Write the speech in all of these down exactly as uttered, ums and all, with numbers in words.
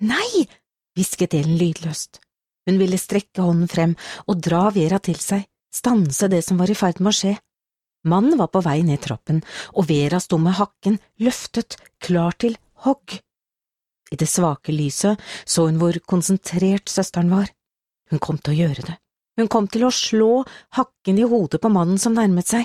Nei, hvisket Ellen lydløst. Hun ville strekke hånden frem og dra Vera til seg, stanse det som var i ferd med å skje. Mannen var på vei ned trappen, og Vera sto med hakken løftet, klar til hogg. I det svake lyset så hun hvor konsentrert søsteren var. Hun kom til å gjøre det. Hun kom til å slå hakken i hodet på mannen som nærmet seg.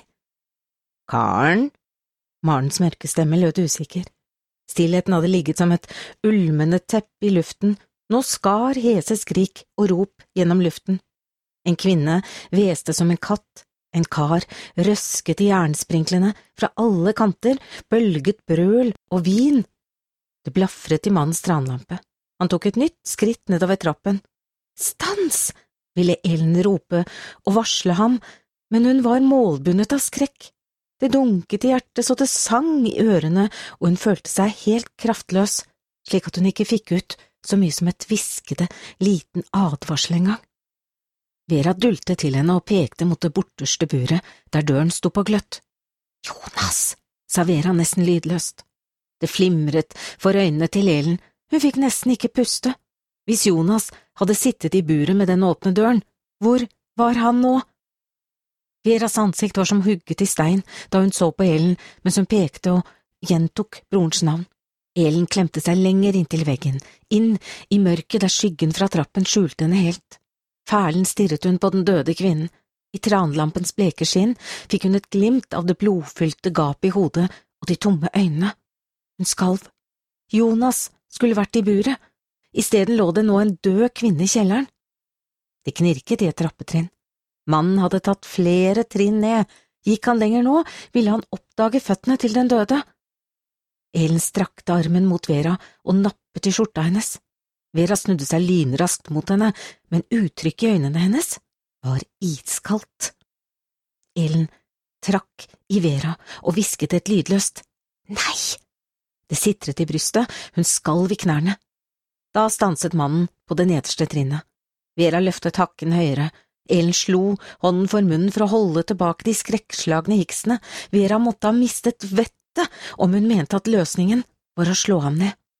Karen? Marens mørke stemme lød usikker. Stillheten hadde ligget som et ulmende teppe i luften. Nå skar hese skrik og rop gjennom luften. En kvinne hveste som en katt. En kar røsket i jernsprinklene. Fra alle kanter bølget brøl og vin. Det blafret i mannens tranlampe. Han tok et nytt skritt nedover trappen. Stans! Ville Ellen rope og varsle ham, men hun var målbundet av skrekk. Det dunket i hjertet så det sang i ørene, og hun følte seg helt kraftløs, slik at hun ikke fikk ut så mye som et hviskede, liten advarsel engang. Vera dultet til henne og pekte mot det borterste buret, der døren sto på gløtt. Jonas, sa Vera nesten lydløst. Det flimret for øynene til Ellen, hun fikk nesten ikke puste. Hvis Jonas hadde sittet i buret med den åpne døren, hvor var han nå? Veras ansikt var som hugget i stein da hun så på Ellen mens hun pekte og gjentok brorens navn. Ellen klemte seg lenger inntil veggen, inn i mørket der skyggen fra trappen skjulte henne helt. Fælen stirret hun på den døde kvinnen. I tranlampens bleke skinn fikk hun et glimt av det blodfylte gapet i hodet og de tomme øynene. Hun skalv. Jonas skulle vært i buret. I stedet lå det nå en død kvinne i kjelleren. Det knirket i et trappetrinn. Mannen hadde tatt flere trinn ned. Gikk han lenger nå, ville han oppdage føttene til den døde. Ellen strakte armen mot Vera og nappet i skjorta hennes. Vera snudde seg lynraskt mot henne, men uttrykket i øynene hennes var iskaldt. Ellen trakk i Vera og hvisket et lydløst «Nei!». Det sitret i brystet, hun skalv i knærne. Da stanset mannen på det nederste trinnet. Vera løftet hakken høyere. Ellen slo hånden for munnen for å holde tilbake de skrekkslagne hiksene. Vera måtte ha mistet vettet om hun mente at løsningen var å slå ham ned.